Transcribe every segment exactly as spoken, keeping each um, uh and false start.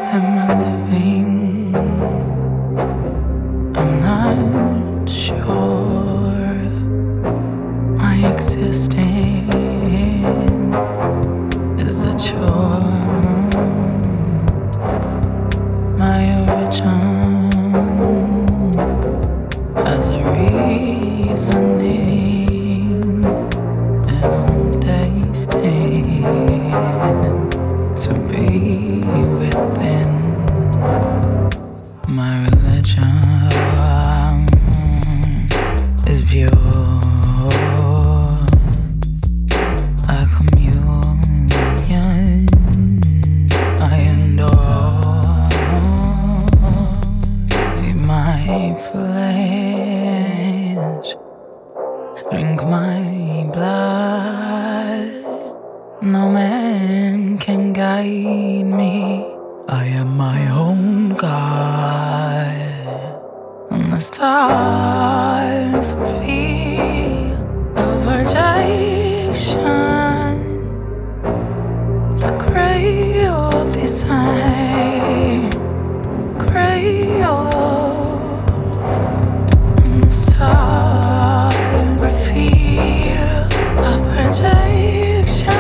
Am I living? I'm not sure. My existing is a chore. My origin has a reasoning, and I'm destined to be within. My religion is pure, a communion I adore. Eat my flesh, drink my blood. No man can guide me. I am my own God. And the stars feel a projection. The Creole design, Creole. And the stars feel a projection.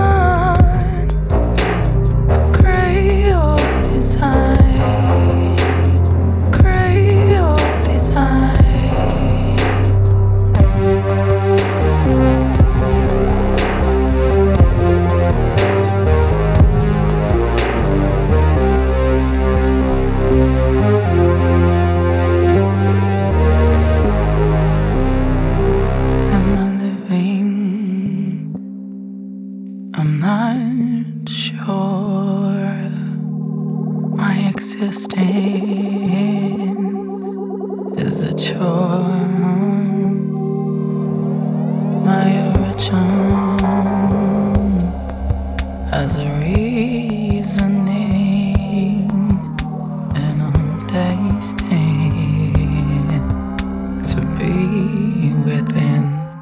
The Creole design, Creole design. Am I living? I'm not sure. My existing is a chore. My origin has a reasoning, and I'm destined to be within.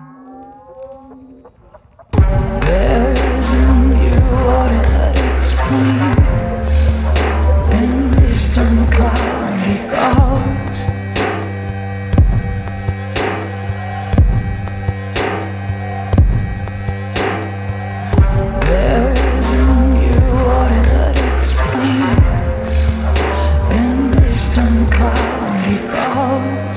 There isn't you order that explain. In distant cloudy thoughts, there isn't you order that explain. In distant cloudy thoughts.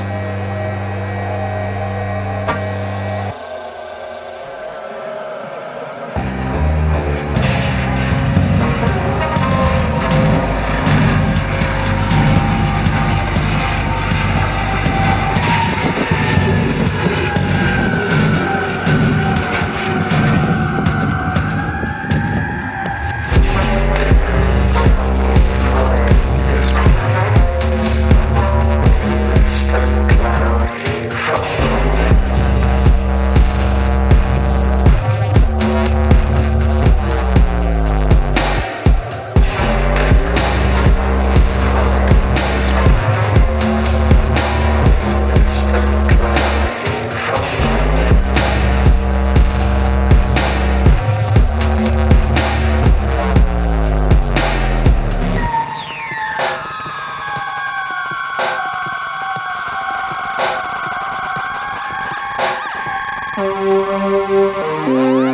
Thank you.